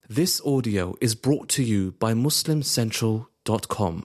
This audio is brought to you by MuslimCentral.com.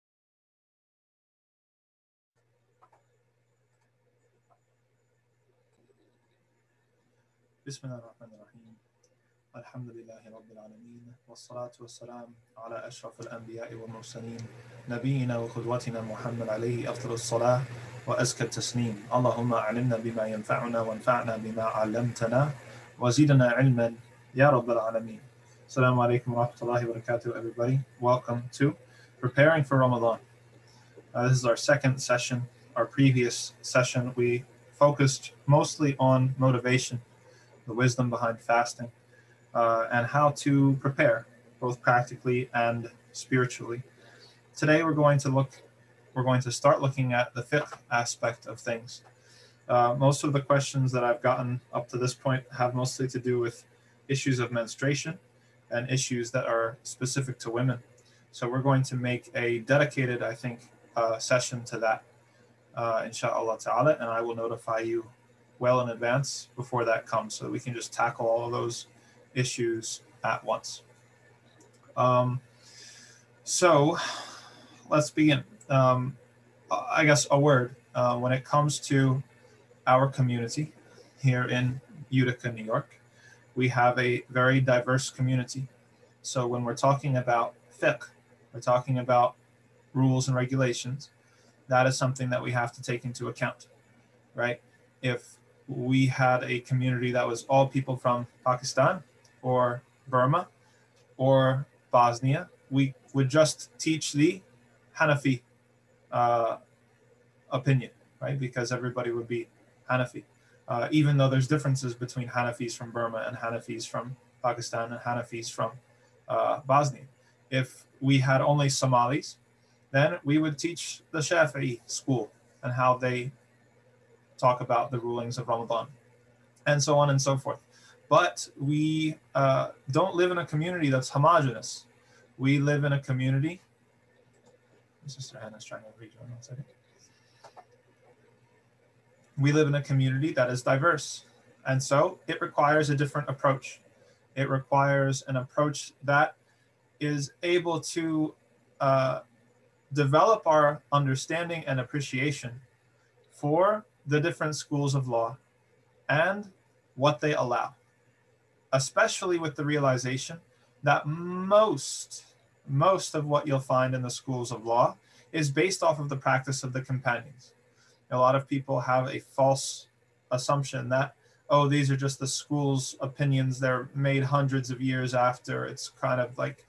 بسم الله الرحمن الرحيم الحمد لله رب العالمين والصلاة والسلام على أشرف الأنبياء والمرسلين نبينا وقدوتنا محمد عليه أفضل الصلاة وأزكى التسليم اللهم علمنا بما ينفعنا وانفعنا بما علمتنا وزيدنا علما يا رب العالمين. Assalamu alaikum wa rahmatullahi wa barakatuh, everybody. Welcome to Preparing for Ramadan. This is our second session. Our previous session, we focused mostly on motivation, the wisdom behind fasting, and how to prepare, both practically and spiritually. Today we're going to start looking at the fiqh aspect of things. Most of the questions that I've gotten up to this point have mostly to do with issues of menstruation and issues that are specific to women. So we're going to make a dedicated, session to that, inshallah ta'ala, and I will notify you well in advance before that comes so that we can just tackle all of those issues at once. So let's begin. I guess a word when it comes to our community here in Utica, New York. We have a very diverse community. So when we're talking about fiqh, we're talking about rules and regulations, that is something that we have to take into account, right? If we had a community that was all people from Pakistan or Burma or Bosnia, we would just teach the Hanafi opinion, right? Because everybody would be Hanafi. Even though there's differences between Hanafis from Burma and Hanafis from Pakistan and Hanafis from Bosnia. If we had only Somalis, then we would teach the Shafi'i school and how they talk about the rulings of Ramadan, and so on and so forth. But we don't live in a community that's homogenous. We live in a community. Sister Hannah's trying to rejoin. 1 second. We live in a community that is diverse, and so it requires a different approach. It requires an approach that is able to develop our understanding and appreciation for the different schools of law and what they allow, especially with the realization that most of what you'll find in the schools of law is based off of the practice of the companions. A lot of people have a false assumption that, oh, these are just the school's opinions. They're made hundreds of years after. It's kind of like,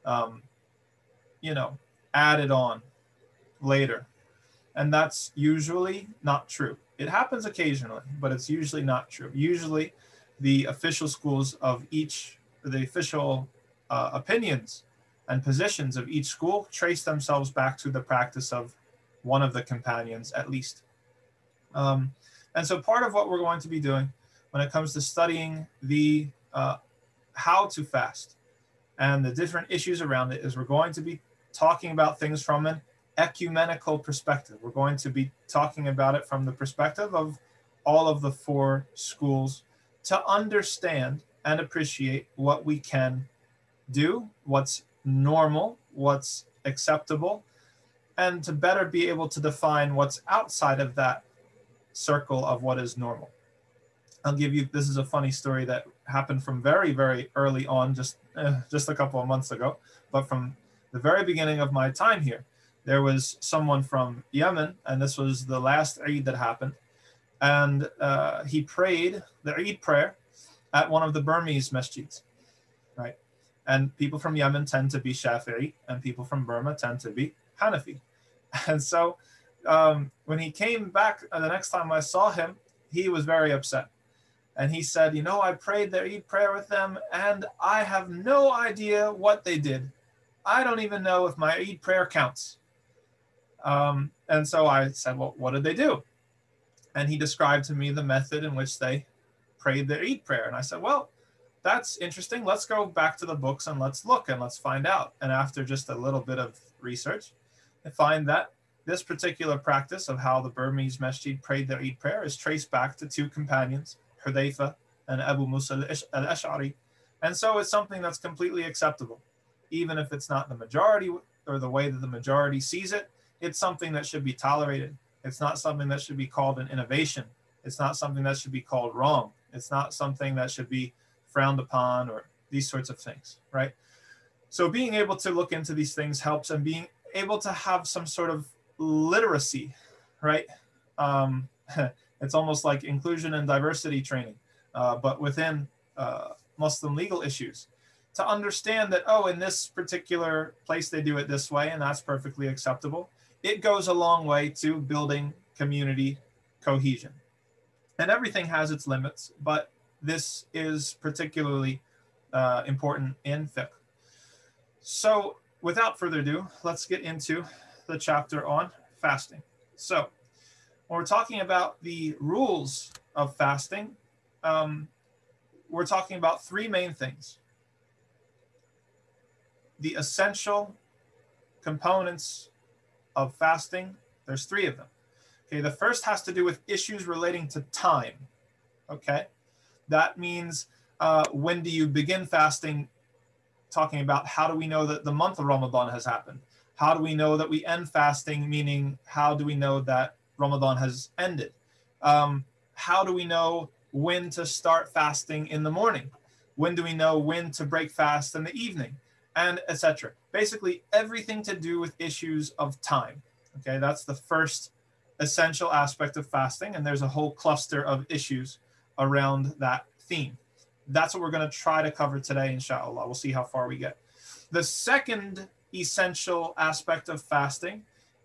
added on later. And that's usually not true. It happens occasionally, but it's usually not true. Usually the official schools of the official opinions and positions of each school trace themselves back to the practice of one of the companions at least. And so part of what we're going to be doing when it comes to studying the how to fast and the different issues around it is we're going to be talking about things from an ecumenical perspective. We're going to be talking about it from the perspective of all of the four schools to understand and appreciate what we can do, what's normal, what's acceptable, and to better be able to define what's outside of that circle of what is normal. This is a funny story that happened from very, very early on, just a couple of months ago, but from the very beginning of my time here. There was someone from Yemen, and this was the last Eid that happened, and he prayed the Eid prayer at one of the Burmese masjids, right? And people from Yemen tend to be Shafi'i, and people from Burma tend to be Hanafi. And so when he came back the next time I saw him, he was very upset. And he said, I prayed the Eid prayer with them, and I have no idea what they did. I don't even know if my Eid prayer counts. And so I said, well, what did they do? And he described to me the method in which they prayed the Eid prayer. And I said, well, that's interesting. Let's go back to the books and let's look and let's find out. And after just a little bit of research, I find that this particular practice of how the Burmese masjid prayed their Eid prayer is traced back to two companions, Hudayfa and Abu Musa al-Ash'ari. And so it's something that's completely acceptable. Even if it's not the majority or the way that the majority sees it, it's something that should be tolerated. It's not something that should be called an innovation. It's not something that should be called wrong. It's not something that should be frowned upon or these sorts of things, right? So being able to look into these things helps, and being able to have some sort of literacy, right? It's almost like inclusion and diversity training, but within Muslim legal issues, to understand that, oh, in this particular place they do it this way, and that's perfectly acceptable. It goes a long way to building community cohesion. And everything has its limits, but this is particularly important in fiqh. So without further ado, let's get into the chapter on fasting. So when we're talking about the rules of fasting, we're talking about three main things. The essential components of fasting, there's three of them. Okay, the first has to do with issues relating to time. Okay, that means when do you begin fasting? Talking about how do we know that the month of Ramadan has happened? How do we know that we end fasting? Meaning, how do we know that Ramadan has ended? How do we know when to start fasting in the morning? When do we know when to break fast in the evening? And etc. Basically, everything to do with issues of time. Okay, that's the first essential aspect of fasting, and there's a whole cluster of issues around that theme. That's what we're going to try to cover today, inshallah. We'll see how far we get. The second essential aspect of fasting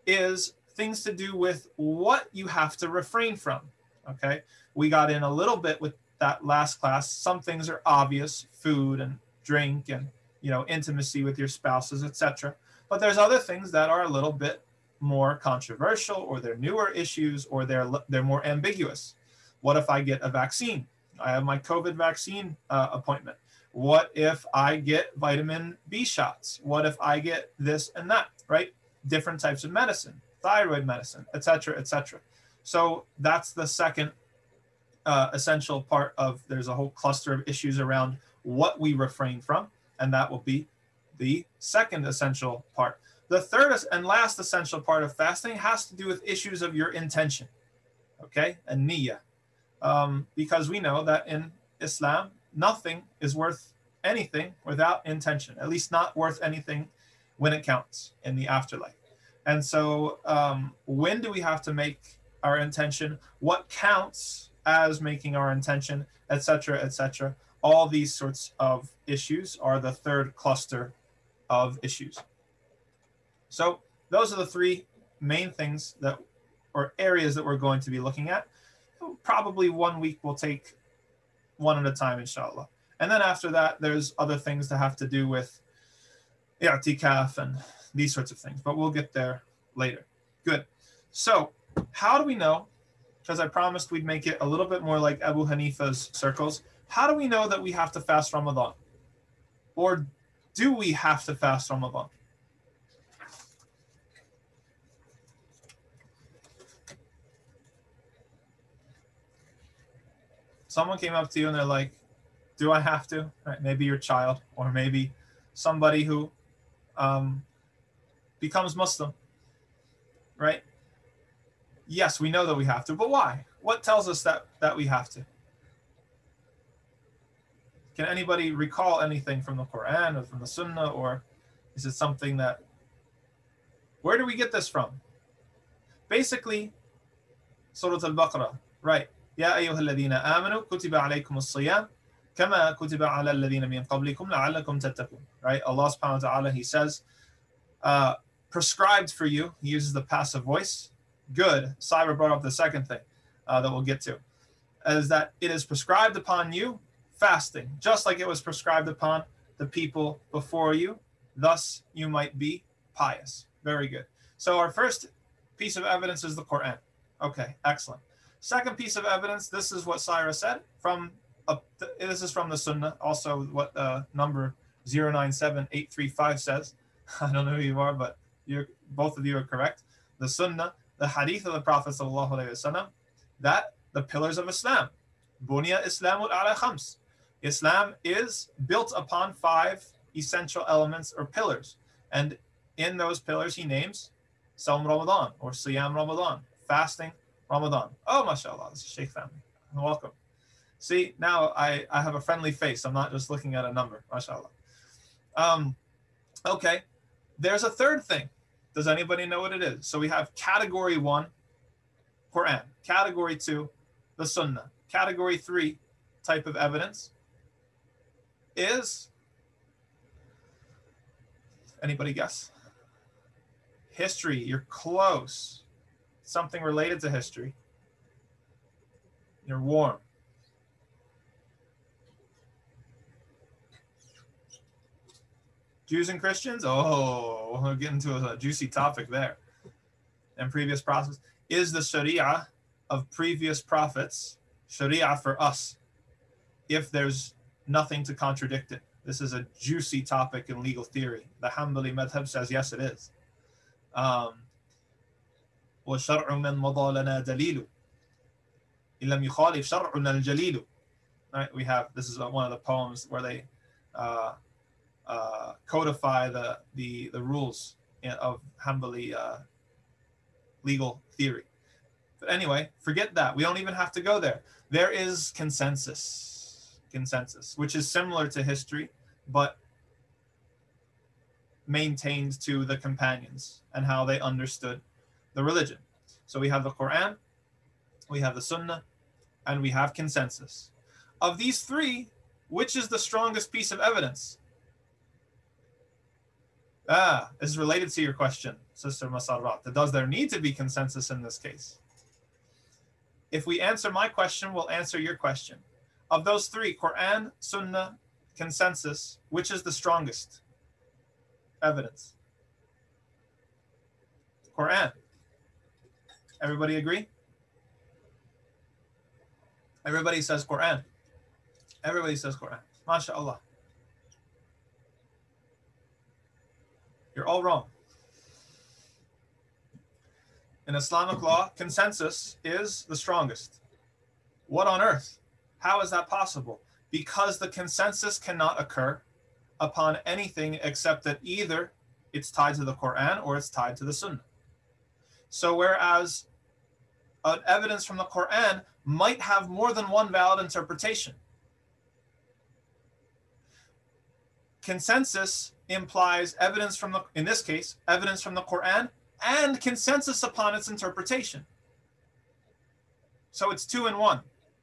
is things to do with what you have to refrain from. Okay, we got in a little bit with that last class. Some things are obvious, food and drink and intimacy with your spouses, etc. But there's other things that are a little bit more controversial, or they're newer issues, or they're more ambiguous. What if I get a vaccine? I have my COVID vaccine appointment. What if I get vitamin B shots? What if I get this and that, right? Different types of medicine, thyroid medicine, etc., etc. So that's the second essential part of, there's a whole cluster of issues around what we refrain from, and that will be the second essential part. The third and last essential part of fasting has to do with issues of your intention, okay, and niyyah. Because we know that in Islam, nothing is worth anything without intention, at least not worth anything when it counts in the afterlife. And so when do we have to make our intention? What counts as making our intention, etc., etc.? All these sorts of issues are the third cluster of issues. So those are the three main things or areas that we're going to be looking at. Probably 1 week will take one at a time, inshallah. And then after that, there's other things that have to do with i'tikaf and these sorts of things, but we'll get there later. Good. So how do we know, because I promised we'd make it a little bit more like Abu Hanifa's circles, how do we know that we have to fast Ramadan? Or do we have to fast Ramadan? Someone came up to you and they're like, do I have to? Right? Maybe your child, or maybe somebody who becomes Muslim, right? Yes, we know that we have to, but why? What tells us that we have to? Can anybody recall anything from the Quran or from the Sunnah, or is it something that, where do we get this from? Basically, Surah Al-Baqarah, right? يا أيها الذين آمنوا كتب عليكم الصيام كما كتب على الذين من قبلكم لعلكم تتقون. Right? Allah subhanahu wa ta'ala, he says, prescribed for you. He uses the passive voice. Good. Cyber brought up the second thing that we'll get to, is that it is prescribed upon you fasting, just like it was prescribed upon the people before you. Thus, you might be pious. Very good. So our first piece of evidence is the Quran. Okay, excellent. Second piece of evidence, this is what Cyrus said. This is from the Sunnah, also what number 097835 says. I don't know who you are, but both of you are correct. The Sunnah, the Hadith of the Prophet ﷺ, that the pillars of Islam, Bunya Islamul ala khams. Islam is built upon 5 essential elements or pillars. And in those pillars, he names Sawm Ramadan or Siyam Ramadan, fasting Ramadan. Oh, mashallah, this is Sheikh family. Welcome. See, now I have a friendly face. I'm not just looking at a number, mashallah. Okay, there's a third thing. Does anybody know what it is? So we have category 1, Quran. Category 2, the Sunnah. Category 3 type of evidence is, anybody guess? History. You're close. Something related to history. You're warm. Jews and Christians? Oh, we're getting to a juicy topic there. And previous prophets. Is the Sharia of previous prophets Sharia for us if there's nothing to contradict it? This is a juicy topic in legal theory. The Hanbali madhab says yes, it is. وَشَرْعُ مَنْ مَضَى لَنَا دَلِيلُ إِنْ لَمْ يُخَالِفْ شَرْعُنَا الْجَلِيلُ. Right, we have, this is one of the poems where they codify the rules of Hanbali legal theory. But anyway, forget that. We don't even have to go there. There is consensus, which is similar to history, but maintained to the companions and how they understood the religion. So we have the Quran, we have the Sunnah, and we have consensus. Of these 3, which is the strongest piece of evidence? This is related to your question, Sister Masarrat. Does there need to be consensus in this case? If we answer my question, we'll answer your question. Of those 3, Quran, Sunnah, consensus, which is the strongest evidence? Quran. Everybody agree? Everybody says Quran. Everybody says Quran. MashaAllah. You're all wrong. In Islamic law, consensus is the strongest. What on earth? How is that possible? Because the consensus cannot occur upon anything except that either it's tied to the Quran or it's tied to the Sunnah. So whereas an evidence from the Quran might have more than one valid interpretation, consensus implies evidence from the, in this case, evidence from the Quran and consensus upon its interpretation. So it's 2 in 1.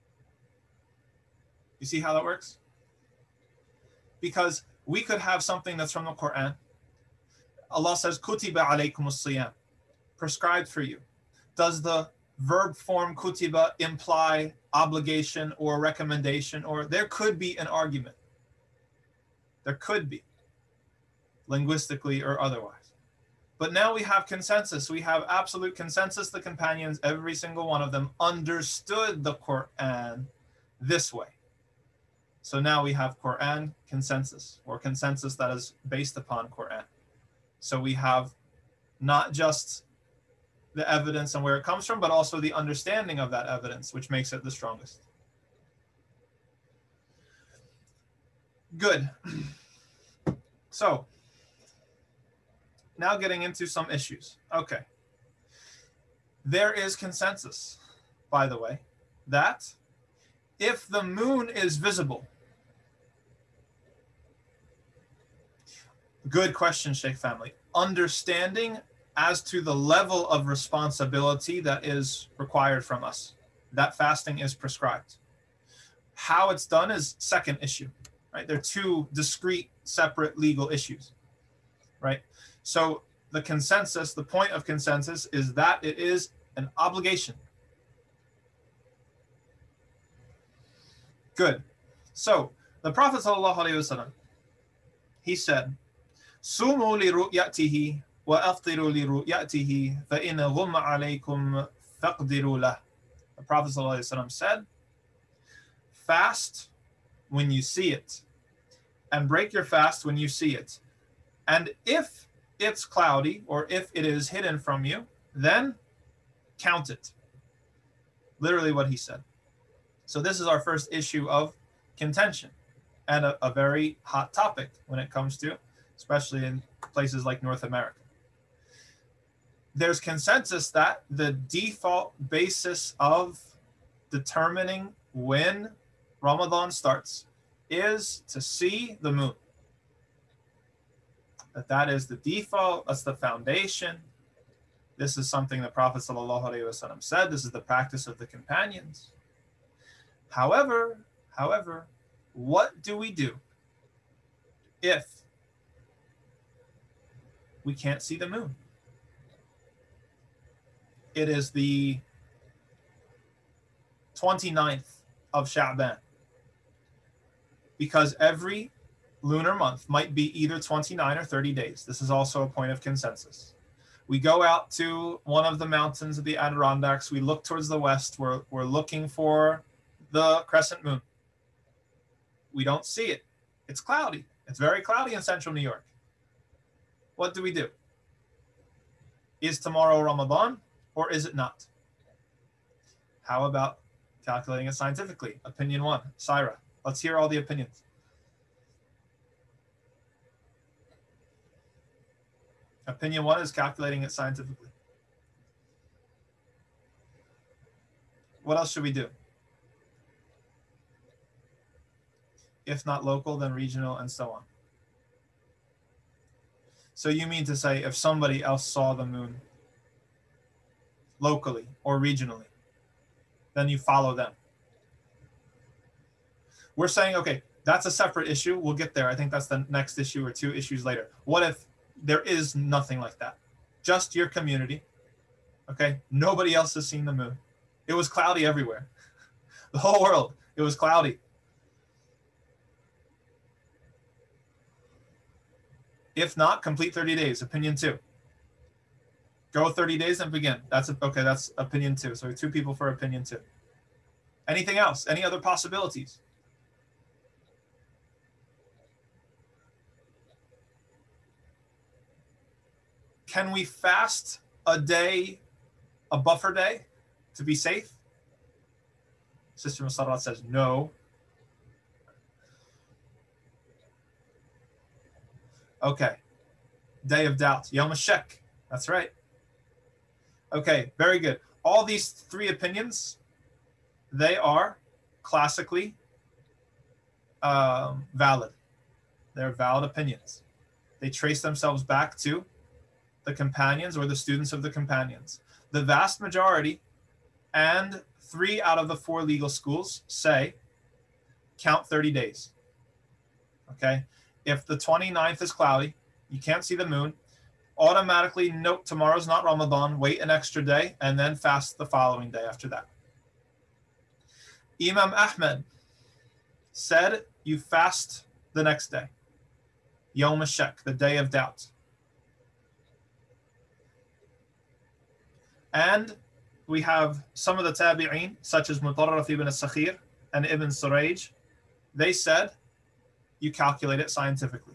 You see how that works? Because we could have something that's from the Quran. Allah says, Kutiba alaykumus siyam, prescribed for you. Does the verb form kutiba imply obligation or recommendation? Or there could be an argument. There could be, linguistically or otherwise. But now we have consensus. We have absolute consensus. The companions, every single one of them, understood the Quran this way. So now we have Quran consensus, or consensus that is based upon Quran. So we have not just the evidence and where it comes from, but also the understanding of that evidence, which makes it the strongest. Good. So now getting into some issues. Okay. There is consensus, by the way, that if the moon is visible, good question, Sheikh family. Understanding as to the level of responsibility that is required from us, that fasting is prescribed. How it's done is second issue, right? They're 2 discrete, separate legal issues, right? So the consensus, the point of consensus is that it is an obligation. Good. So the Prophet ﷺ, he said, Sumu li ru'yatihi wa aftiru li ru'yatihi fa in ghumma alaykum faqdiru lah. The Prophet ﷺ said, fast when you see it, and break your fast when you see it. And if it's cloudy, or if it is hidden from you, then count it. Literally what he said. So this is our first issue of contention. and a very hot topic when it comes to, especially in places like North America. There's consensus that the default basis of determining when Ramadan starts is to see the moon. That is the default, that's the foundation. This is something the Prophet ﷺ said. This is the practice of the companions. However, what do we do if we can't see the moon? It is the 29th of Sha'ban, because every lunar month might be either 29 or 30 days. This is also a point of consensus. We go out to one of the mountains of the Adirondacks. We look towards the west. We're looking for the crescent moon. We don't see it. It's cloudy. It's very cloudy in central New York. What do we do? Is tomorrow Ramadan or is it not? How about calculating it scientifically? Opinion one, Syra. Let's hear all the opinions. Opinion one is calculating it scientifically. What else should we do? If not local, then regional, and so on. So you mean to say if somebody else saw the moon locally or regionally, then you follow them? We're saying, okay, that's a separate issue. We'll get there. I think that's the next issue or two issues later. What if there is nothing like that? Just your community. Okay? Nobody else has seen the moon. It was cloudy everywhere. The whole world, it was cloudy. If not, complete 30 days. Opinion two. Go 30 days and begin. That's opinion two. So two people for opinion two. Anything else? Any other possibilities? Can we fast a day, a buffer day, to be safe? Sister Musarat says no. Okay. Day of doubt. Yom HaShek. That's right. Okay, very good. All these three opinions, they are classically valid. They're valid opinions. They trace themselves back to the companions or the students of the companions. The vast majority and 3 out of the 4 legal schools say count 30 days. Okay? If the 29th is cloudy, you can't see the moon, automatically note tomorrow's not Ramadan, wait an extra day, and then fast the following day after that. Imam Ahmed said you fast the next day, Yom HaShek, the day of doubt. And we have some of the tabi'een, such as Mutarraf ibn al-Sakhir and Ibn Surayj, they said you calculate it scientifically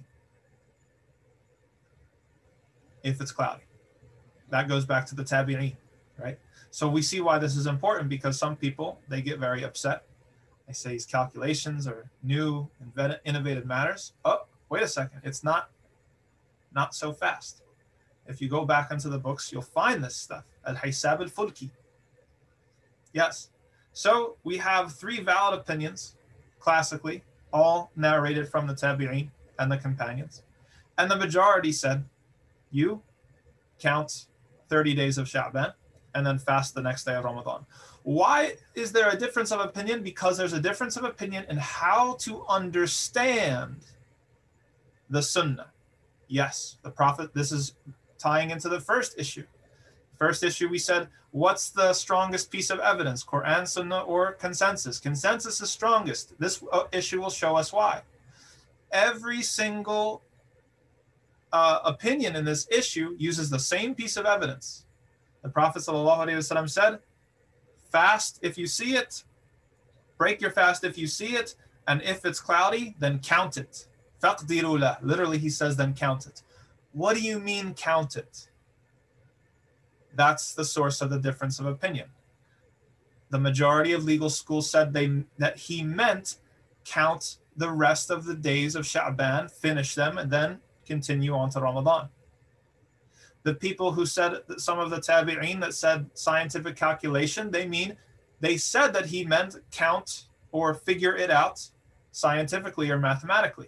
if it's cloudy. That goes back to the tabi'een, right? So we see why this is important, because some people, they get very upset. They say these calculations are new, innovative matters. Oh, wait a second. It's not so fast. If you go back into the books, you'll find this stuff. Al-Hisab al-Fulki. Yes. So we have 3 valid opinions, classically, all narrated from the tabi'een and the companions. And the majority said, you count 30 days of Sha'ban and then fast the next day of Ramadan. Why is there a difference of opinion? Because there's a difference of opinion in how to understand the Sunnah. Yes, the Prophet, this is tying into the first issue. First issue, we said, what's the strongest piece of evidence? Quran, Sunnah, or consensus? Consensus is strongest. This issue will show us why. Every single opinion in this issue uses the same piece of evidence. The Prophet ﷺ said, fast if you see it, break your fast if you see it, and if it's cloudy, then count it. فَقْدِرُوا لَهُ. Literally, he says, then count it. What do you mean count it? That's the source of the difference of opinion. The majority of legal schools said that he meant count the rest of the days of Sha'ban, finish them, and then continue on to Ramadan. The people who said, some of the tabi'een that said scientific calculation, they said that he meant count or figure it out scientifically or mathematically.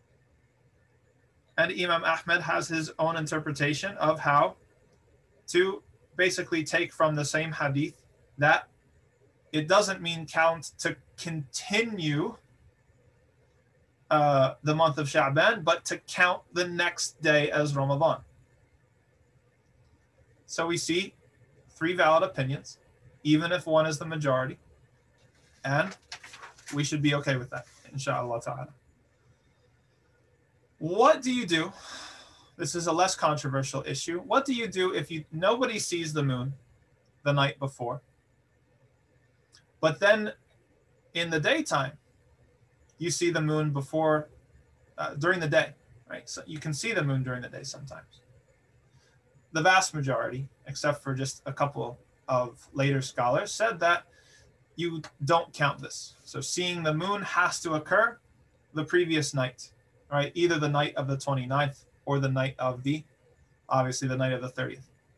And Imam Ahmed has his own interpretation of how to basically take from the same hadith that it doesn't mean count to continue the month of Sha'ban, but to count the next day as Ramadan. So we see three valid opinions, even if one is the majority, and we should be okay with that, inshallah ta'ala. What do you do? This is a less controversial issue. What do you do if nobody sees the moon the night before, but then in the daytime you see the moon before during the day, right? So you can see the moon during the day sometimes. The vast majority, except for just a couple of later scholars, said that you don't count this. So seeing the moon has to occur the previous night, right? Either the night of the 29th or the night of obviously the night of the 30th.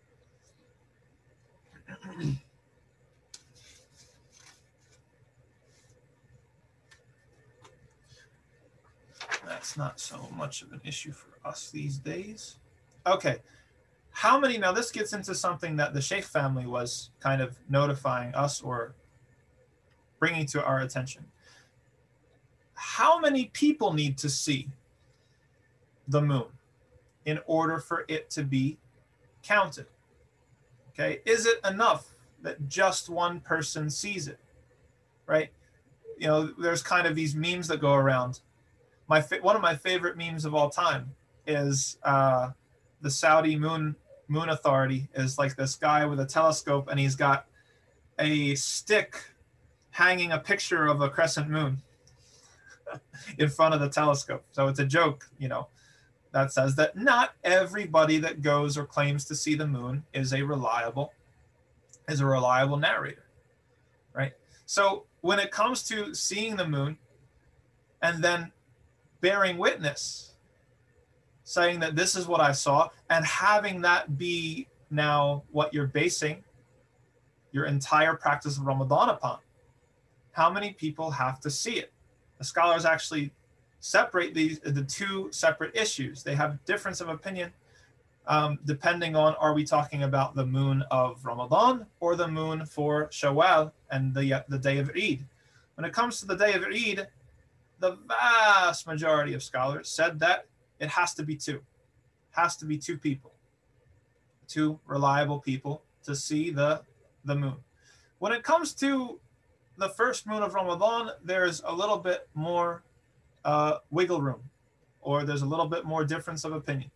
That's not so much of an issue for us these days. Okay. How many, now this gets into something that the Sheikh family was kind of notifying us or bringing to our attention. How many people need to see the moon in order for it to be counted? Okay, is it enough that just one person sees it, right? You know, there's kind of these memes that go around. One of my favorite memes of all time is the Saudi moon authority is like this guy with a telescope, and he's got a stick hanging a picture of a crescent moon in front of the telescope. So it's a joke, you know, that says that not everybody that goes or claims to see the moon is a reliable narrator, right? So when it comes to seeing the moon and then bearing witness, saying that this is what I saw, and having that be now what you're basing your entire practice of Ramadan upon, how many people have to see it? The scholars actually separate the two separate issues. They have difference of opinion depending on, are we talking about the moon of Ramadan or the moon for Shawwal and the day of Eid? When it comes to the day of Eid, the vast majority of scholars said that it has to be two. Has to be two people, two reliable people to see the moon. When it comes to the first moon of Ramadan, there's a little bit more wiggle room, or there's a little bit more difference of opinion.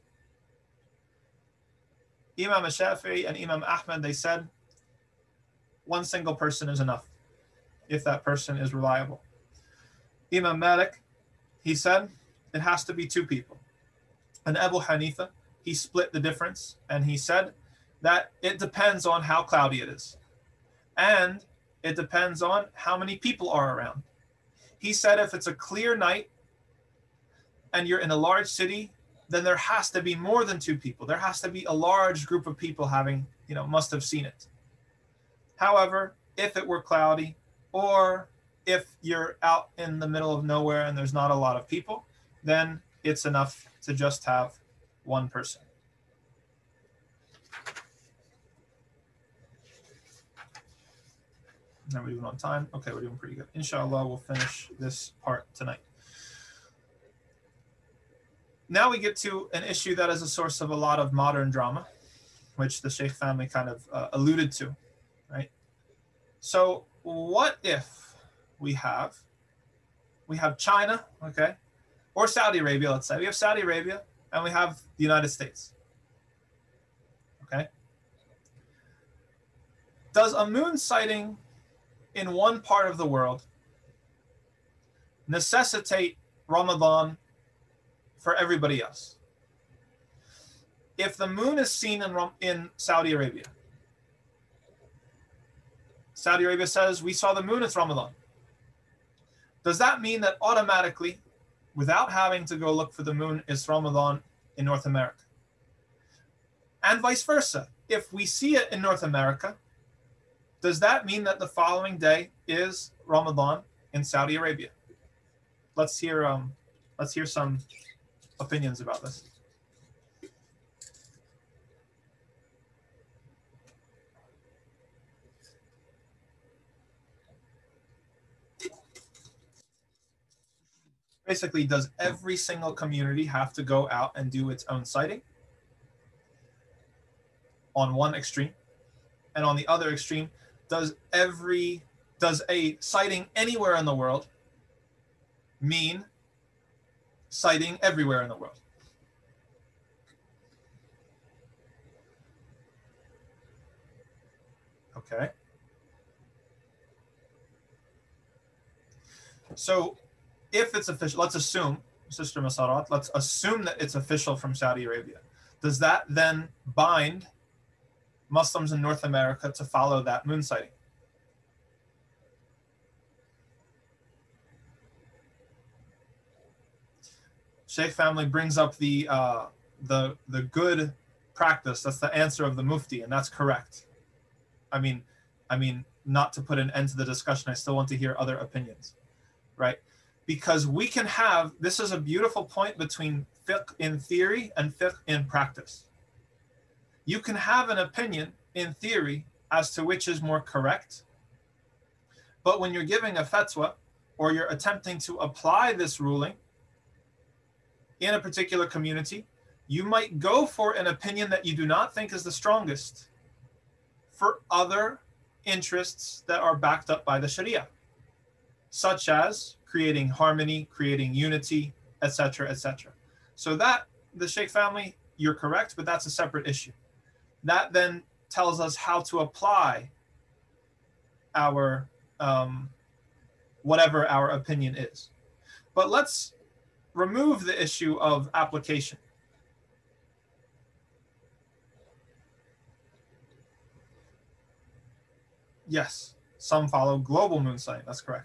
Imam Shafi'i and Imam Ahmed, they said one single person is enough if that person is reliable. Imam Malik, he said it has to be two people. And Abu Hanifa, he split the difference, and he said that it depends on how cloudy it is. And it depends on how many people are around. He said if it's a clear night and you're in a large city, then there has to be more than two people. There has to be a large group of people must have seen it. However, if it were cloudy, or if you're out in the middle of nowhere and there's not a lot of people, then it's enough to just have one person. Are we doing on time? Okay, we're doing pretty good. Inshallah, we'll finish this part tonight. Now we get to an issue that is a source of a lot of modern drama, which the Sheikh family kind of alluded to, right? So what if we have China, okay, or Saudi Arabia, let's say. We have Saudi Arabia and we have the United States, okay? Does a moon sighting in one part of the world necessitate Ramadan for everybody else? If the moon is seen in Saudi Arabia, Saudi Arabia says, we saw the moon, it's Ramadan. Does that mean that automatically, without having to go look for the moon, is Ramadan in North America? And vice versa. If we see it in North America, does that mean that the following day is Ramadan in Saudi Arabia? Let's hear some opinions about this. Basically, does every single community have to go out and do its own sighting on one extreme? And on the other extreme, does a sighting anywhere in the world mean sighting everywhere in the world? Okay. So if it's official, let's assume, Sister Masarat, let's assume that it's official from Saudi Arabia. Does that then bind Muslims in North America to follow that moon sighting? Sheikh family brings up the good practice. That's the answer of the Mufti, and that's correct. I mean, not to put an end to the discussion, I still want to hear other opinions, right? Because we can have, this is a beautiful point between fiqh in theory and fiqh in practice. You can have an opinion in theory as to which is more correct, but when you're giving a fatwa or you're attempting to apply this ruling in a particular community, you might go for an opinion that you do not think is the strongest for other interests that are backed up by the Sharia, such as creating harmony, creating unity, etc., etc. So that, the Sheikh family, you're correct, but that's a separate issue. That then tells us how to apply our, whatever our opinion is. But let's remove the issue of application. Yes, some follow global moon sighting, that's correct.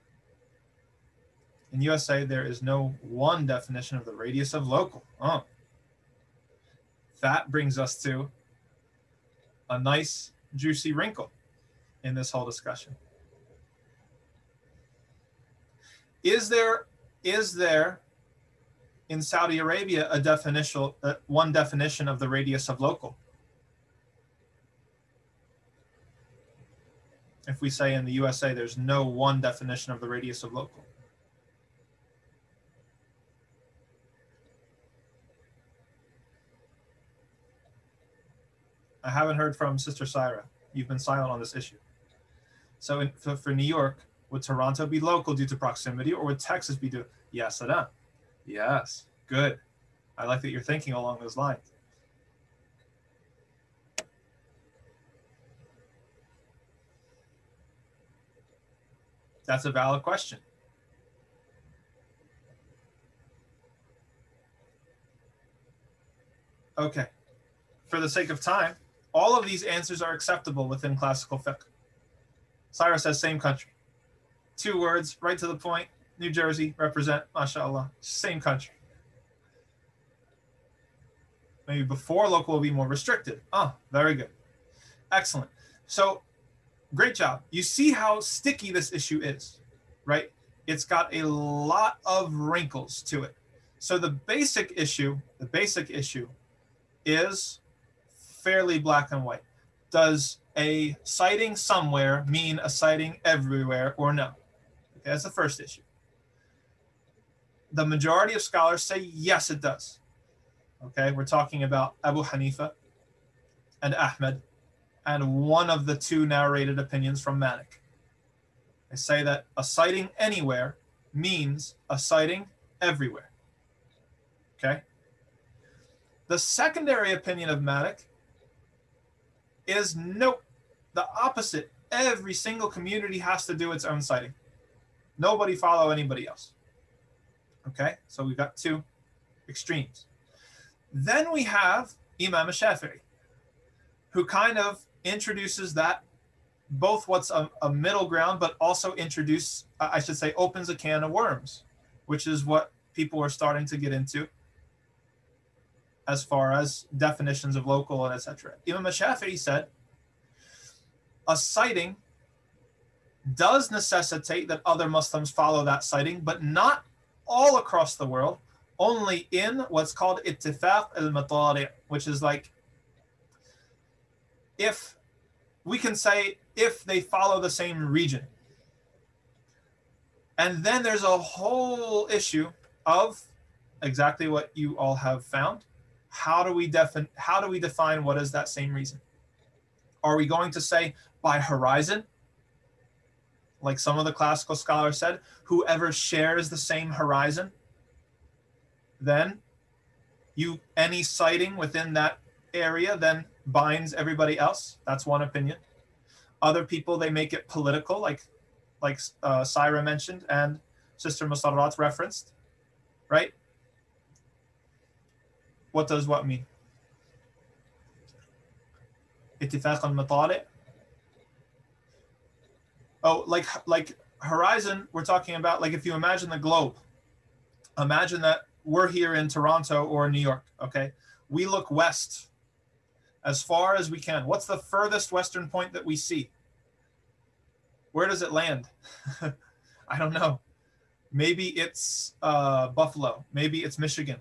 In USA, there is no one definition of the radius of local. Oh. That brings us to a nice, juicy wrinkle in this whole discussion. Is there in Saudi Arabia one definition of the radius of local? If we say in the USA, there's no one definition of the radius of local. I haven't heard from Sister Syra. You've been silent on this issue. So for New York, would Toronto be local due to proximity, or would Texas be due? Yes, Adam. Yes, good. I like that you're thinking along those lines. That's a valid question. Okay. For the sake of time, all of these answers are acceptable within classical fiqh. Cyrus says same country. 2 words, right to the point. New Jersey, represent, mashallah, same country. Maybe before local will be more restricted. Oh, very good. Excellent. So, great job. You see how sticky this issue is, right? It's got a lot of wrinkles to it. So the basic issue is fairly black and white. Does a sighting somewhere mean a sighting everywhere or no? Okay, that's the first issue. The majority of scholars say yes, it does. Okay, we're talking about Abu Hanifa and Ahmed and one of the 2 narrated opinions from Malik. They say that a sighting anywhere means a sighting everywhere. Okay? The secondary opinion of Malik is nope, the opposite. Every single community has to do its own sighting. Nobody follow anybody else. Okay, so we've got 2 extremes. Then we have Imam Shafi'i, who kind of introduces that both what's a middle ground, but also I should say, opens a can of worms, which is what people are starting to get into as far as definitions of local and etc. Imam Shafi'i said, a sighting does necessitate that other Muslims follow that sighting, but not all across the world, only in what's called ittifaq al-matari', which is like, if we can say, if they follow the same region. And then there's a whole issue of exactly what you all have found. How do we define what is that same reason? Are we going to say by horizon? Like some of the classical scholars said, whoever shares the same horizon, then any sighting within that area then binds everybody else. That's one opinion. Other people, they make it political, like Syra mentioned and Sister Musarrat referenced, right? What does what mean? Ittifaq al-matali'. Oh, like horizon, we're talking about, like if you imagine the globe, imagine that we're here in Toronto or New York, okay? We look west as far as we can. What's the furthest western point that we see? Where does it land? I don't know. Maybe it's Buffalo. Maybe it's Michigan.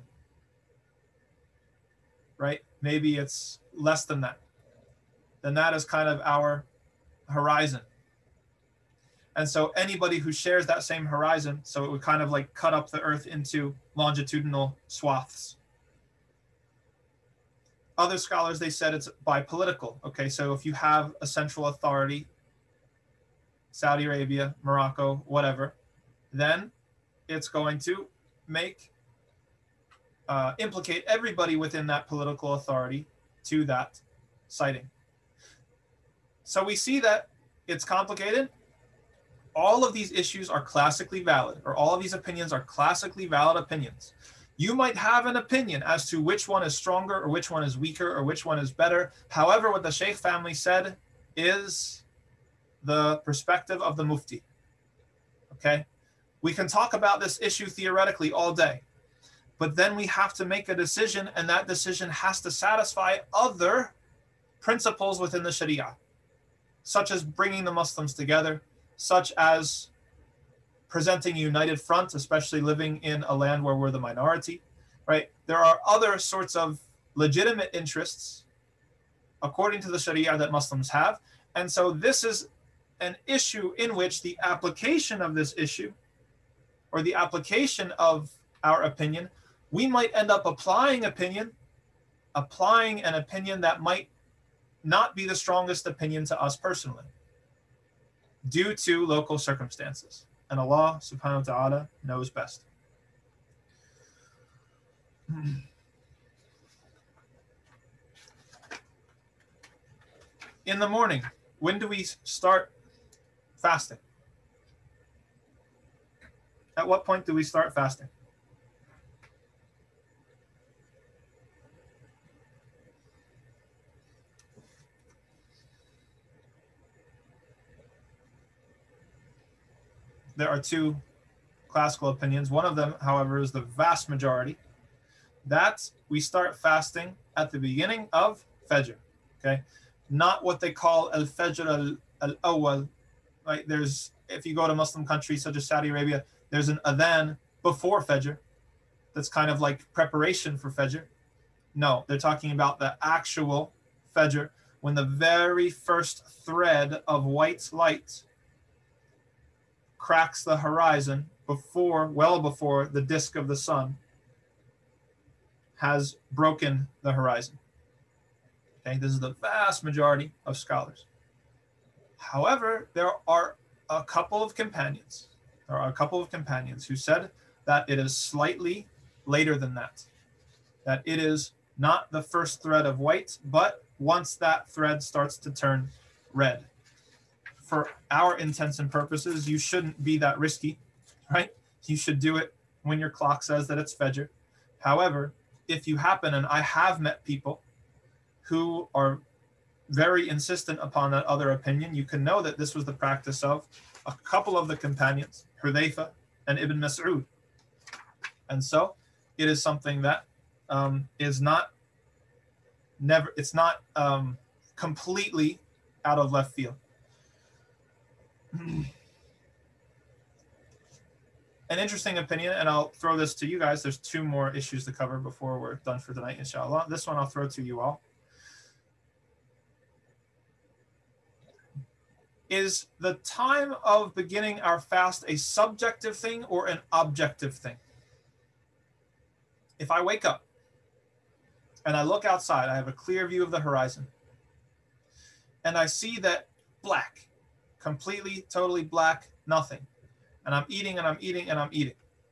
Right? Maybe it's less than that. Then that is kind of our horizon. And so anybody who shares that same horizon, so it would kind of like cut up the earth into longitudinal swaths. Other scholars, they said it's bipolitical. Okay, so if you have a central authority, Saudi Arabia, Morocco, whatever, then it's going to implicate everybody within that political authority to that sighting. So we see that it's complicated. All of these issues are classically valid, or all of these opinions are classically valid opinions. You might have an opinion as to which one is stronger or which one is weaker or which one is better. However, what the Sheikh family said is the perspective of the Mufti. Okay? We can talk about this issue theoretically all day, but then we have to make a decision, and that decision has to satisfy other principles within the Sharia, such as bringing the Muslims together, such as presenting a united front, especially living in a land where we're the minority, right? There are other sorts of legitimate interests, according to the Sharia, that Muslims have. And so this is an issue in which the application of this issue, or the application of our opinion, we might end up applying an opinion that might not be the strongest opinion to us personally, due to local circumstances. And Allah subhanahu wa ta'ala knows best. In the morning, when do we start fasting? At what point do we start fasting? There are two classical opinions. One of them, however, is the vast majority, that we start fasting at the beginning of Fajr. Okay, not what they call al-Fajr al-Awwal. Right? If you go to Muslim countries such as Saudi Arabia, there's an adhan before Fajr. That's kind of like preparation for Fajr. No, they're talking about the actual Fajr, when the very first thread of white light cracks the horizon well before the disk of the sun has broken the horizon. Okay, this is the vast majority of scholars. However, there are a couple of companions who said that it is slightly later than that it is not the first thread of white, but once that thread starts to turn red. For our intents and purposes, you shouldn't be that risky, right? You should do it when your clock says that it's Fajr. However, if you happen, and I have met people who are very insistent upon that other opinion, you can know that this was the practice of a couple of the companions, Hudhayfa and Ibn Mas'ud. And so it is something that is not completely out of left field. An interesting opinion, and I'll throw this to you guys. There's two more issues to cover before we're done for tonight, inshallah. This one I'll throw to you all. Is the time of beginning our fast a subjective thing or an objective thing? If I wake up and I look outside, I have a clear view of the horizon, and I see that black, completely, totally black, nothing. And I'm eating and I'm eating and I'm eating.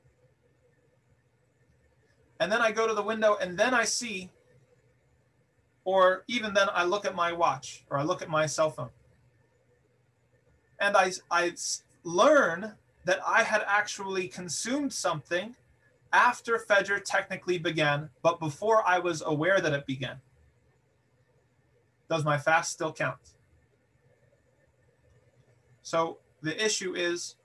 And then I go to the window and then I see, or even then I look at my watch or I look at my cell phone. And I learn that I had actually consumed something after Fajr technically began, but before I was aware that it began. Does my fast still count? So the issue is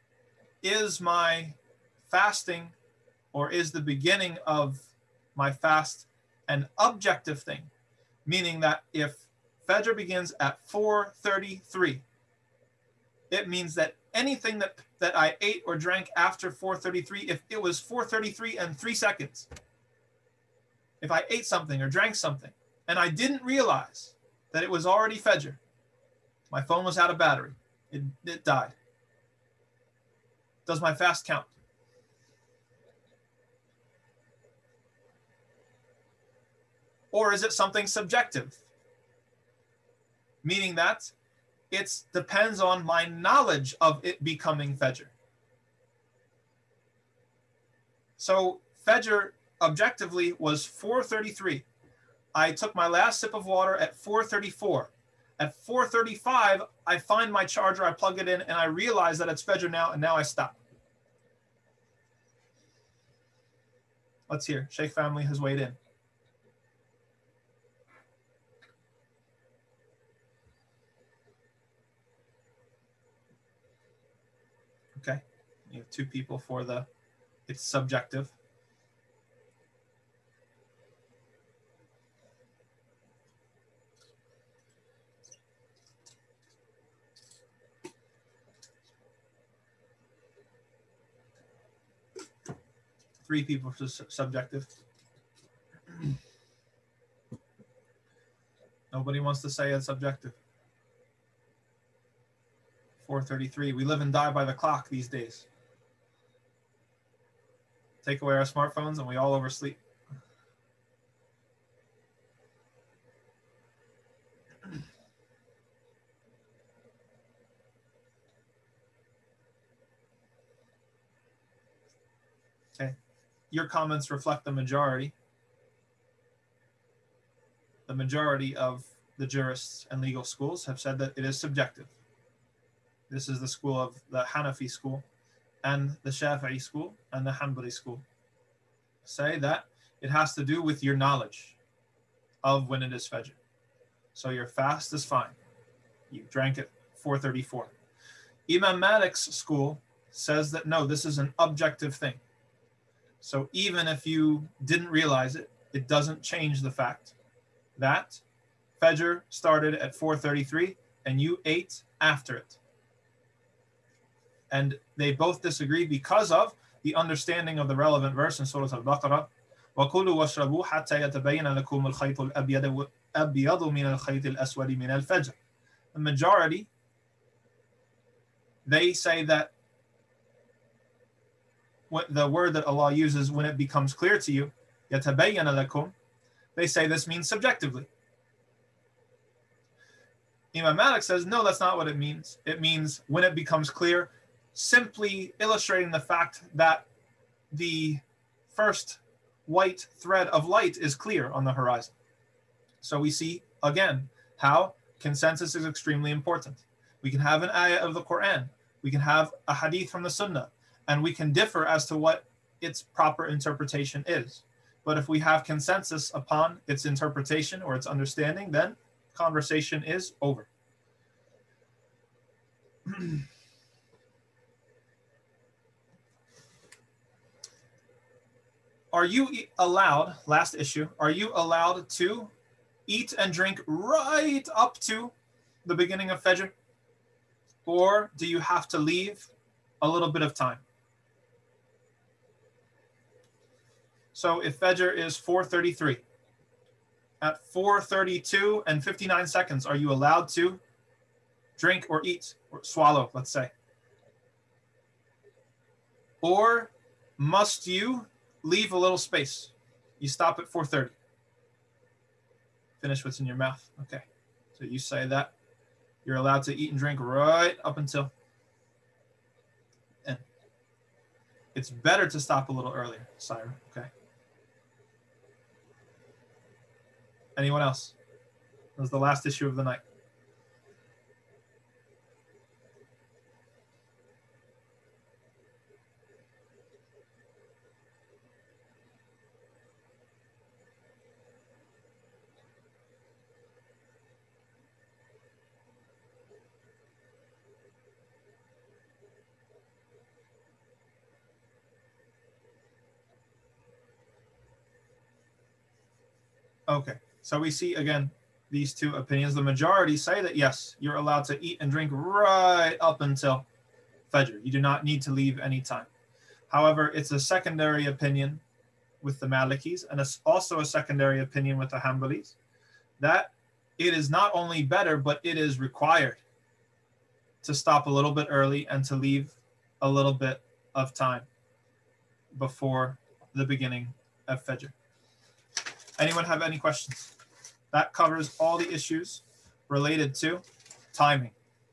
my fasting, or is the beginning of my fast an objective thing? Meaning that if Fajr begins at 4:33, it means that anything that I ate or drank after 4:33, if it was 4:33 and 3 seconds, if I ate something or drank something and I didn't realize that it was already Fajr, my phone was out of battery, it died. Does my fast count? Or is it something subjective? Meaning that it depends on my knowledge of it becoming Fajr. So Fajr objectively was 4:33. I took my last sip of water at 4:34. At 4:35, I find my charger, I plug it in, and I realize that it's Fajr now, and now I stop. Let's hear. Sheikh family has weighed in. Okay. You have two people for it's subjective. Three people for subjective. Nobody wants to say it's subjective. 4:33. We live and die by the clock these days. Take away our smartphones and we all oversleep. Okay. Your comments reflect the majority. The majority of the jurists and legal schools have said that it is subjective. This is the school of the Hanafi school and the Shafi'i school and the Hanbali school. Say that it has to do with your knowledge of when it is Fajr. So your fast is fine. You drank it 4:34. Imam Malik's school says that no, this is an objective thing. So even if you didn't realize it, it doesn't change the fact that Fajr started at 4:33 and you ate after it. And they both disagree because of the understanding of the relevant verse in Surah Al-Baqarah. وَكُلُوا وَاشْرَبُوا حَتَّى يَتَبَيَّنَ لَكُمُ الْخَيْطُ الْأَبْيَضُ مِنَ الْخَيْطِ الْأَسْوَدِ مِنَ الْفَجْرِ. The majority, they say that the word that Allah uses when it becomes clear to you, يَتَبَيَّنَ لَكُمْ, they say this means subjectively. Imam Malik says, no, that's not what it means. It means when it becomes clear, simply illustrating the fact that the first white thread of light is clear on the horizon. So we see, again, how consensus is extremely important. We can have an ayah of the Quran. We can have a hadith from the Sunnah. And we can differ as to what its proper interpretation is. But if we have consensus upon its interpretation or its understanding, then conversation is over. Are you allowed, last issue, are you allowed to eat and drink right up to the beginning of Fajr? Or do you have to leave a little bit of time? So if Fajr is 4:33, at 4:32 and 59 seconds, are you allowed to drink or eat or swallow, let's say? Or must you leave a little space? You stop at 4:30. Finish what's in your mouth. Okay. So you say that you're allowed to eat and drink right up until. And it's better to stop a little earlier, Sire. Okay. Anyone else? That was the last issue of the night. Okay, so we see again these two opinions. The majority say that yes, you're allowed to eat and drink right up until Fajr. You do not need to leave any time. However, it's a secondary opinion with the Malikis, and it's also a secondary opinion with the Hanbalis, that it is not only better, but it is required to stop a little bit early and to leave a little bit of time before the beginning of Fajr. Anyone have any questions? That covers all the issues related to timing.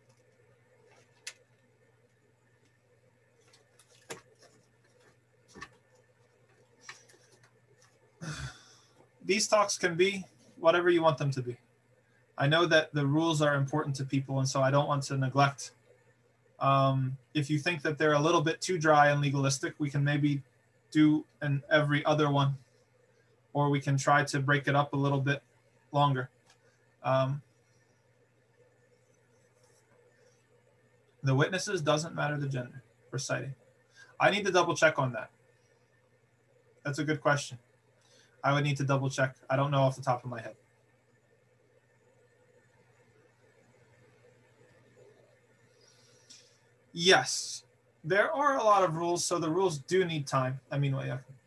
These talks can be whatever you want them to be. I know that the rules are important to people, and so I don't want to neglect. If you think that they're a little bit too dry and legalistic, we can maybe do an every other one, or we can try to break it up a little bit longer. The witnesses doesn't matter the gender for citing. I need to double check on that. That's a good question. I would need to double check. I don't know off the top of my head. Yes, there are a lot of rules, so the rules do need time. I mean,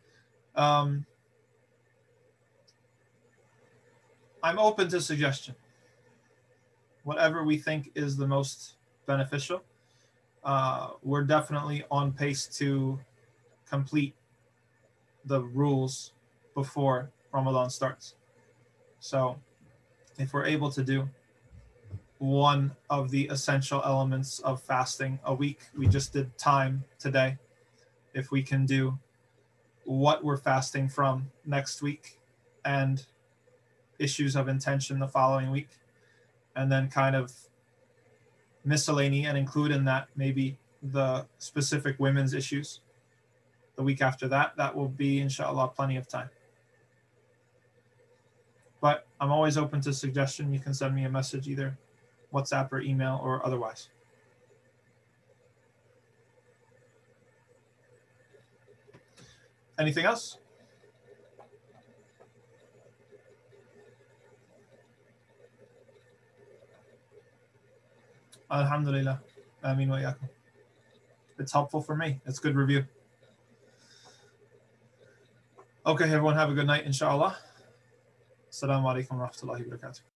I'm open to suggestion. Whatever we think is the most beneficial. We're definitely on pace to complete the rules before Ramadan starts. So if we're able to do one of the essential elements of fasting a week, we just did time today. If we can do what we're fasting from next week and issues of intention the following week, and then kind of miscellany and include in that maybe the specific women's issues the week after that, that will be, inshallah, plenty of time. But I'm always open to suggestion. You can send me a message, either WhatsApp or email or otherwise. Anything else? Alhamdulillah. Ameen wa yakum. It's helpful for me. It's good review. Okay, everyone, have a good night, inshallah. Assalamu alaikum wa rahmatullahi wa barakatuh.